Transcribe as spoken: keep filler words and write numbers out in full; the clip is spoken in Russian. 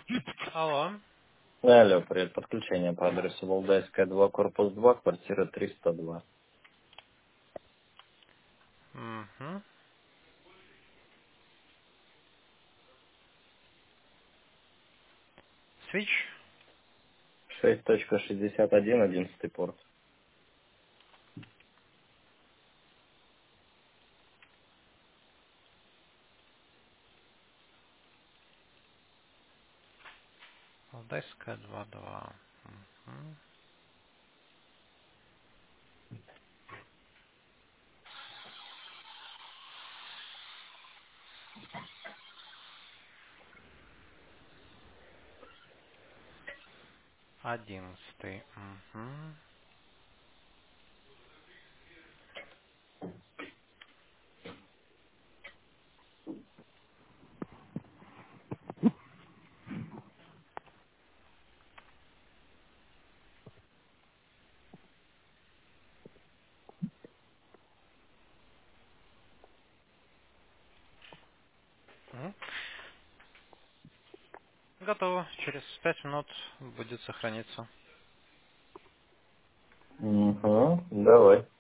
Алло. Алло, привет. Подключение по адресу Валдайская, два, корпус два, квартира триста два. Угу. Switch. шесть точка шестьдесят один, одиннадцатый порт. Валдайская два два. Угу. Одиннадцатый. Угу. Угу. Готово. Через пять минут будет сохраниться. Угу, давай.